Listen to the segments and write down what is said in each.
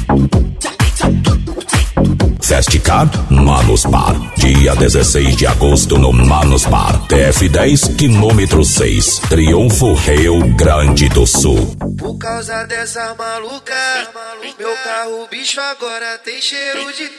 Festicar Manos Bar, dia 16 de agosto no Manos Bar, TF10, quilômetro 6, Triunfo, Rio Grande do Sul. Por causa dessa maluca, meu carro bicho agora tem cheiro de.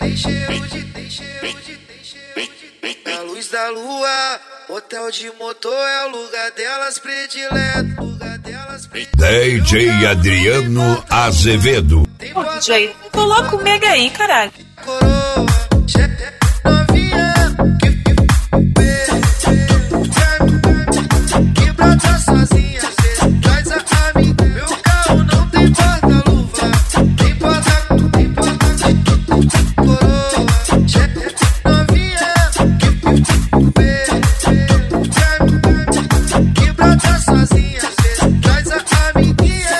A luz da lua, hotel de motor é o lugar delas predileto. DJ Adriano Azevedo. Ô, DJ, coloca o mega aí, caralho. Coroa, novinha, que brota sozinha, cê traz a mim. Meu carro não tem porta-luva, tem porta. Coroa, novinha, que brota sozinha, cê traz a amiguinha.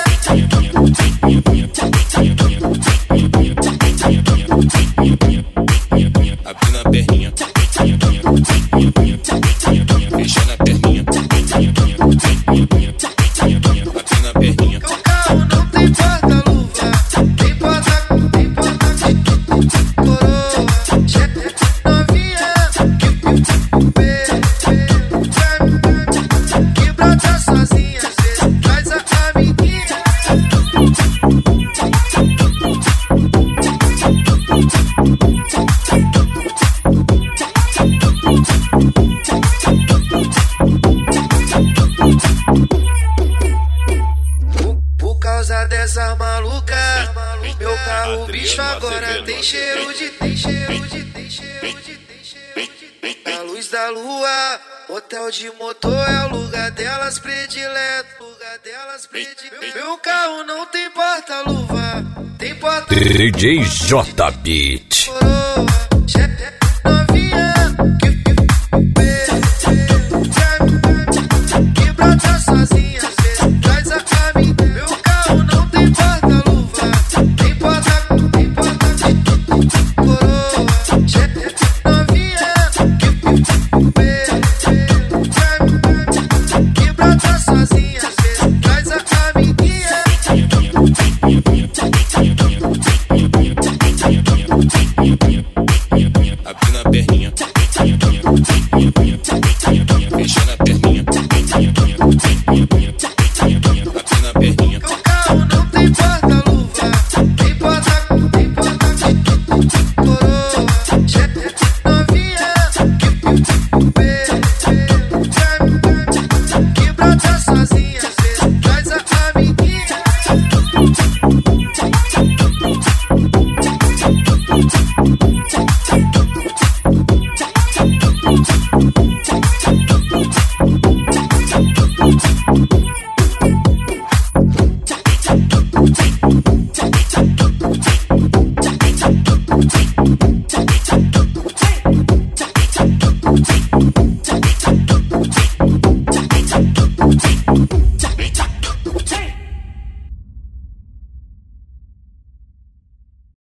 Abrindo a perninha, fechando a perninha, abrindo a perninha. Meu carro não tem porta-luva, tem porta. Coroa, novinha, que brota sozinha, cê traz a amiguinha. Por causa dessa maluca, meu carro bicho agora tem cheiro de. A luz da lua, hotel de motor é o lugar delas predileto. Meu carro não tem porta-luva, tem porta. DJ J Beat. Coroa, novinha, que brota sozinha, cê traz a mim. Meu carro não tem porta-luva, tem porta. Coroa, novinha, que brota sozinha, cê traz a amiguinha. Abrindo a perninha, fechando a perninha, abrindo a perninha. Meu carro não tem porta-luva, tem porta. Coroa, novinha, que brota sozinha, cê traz a amiguinha.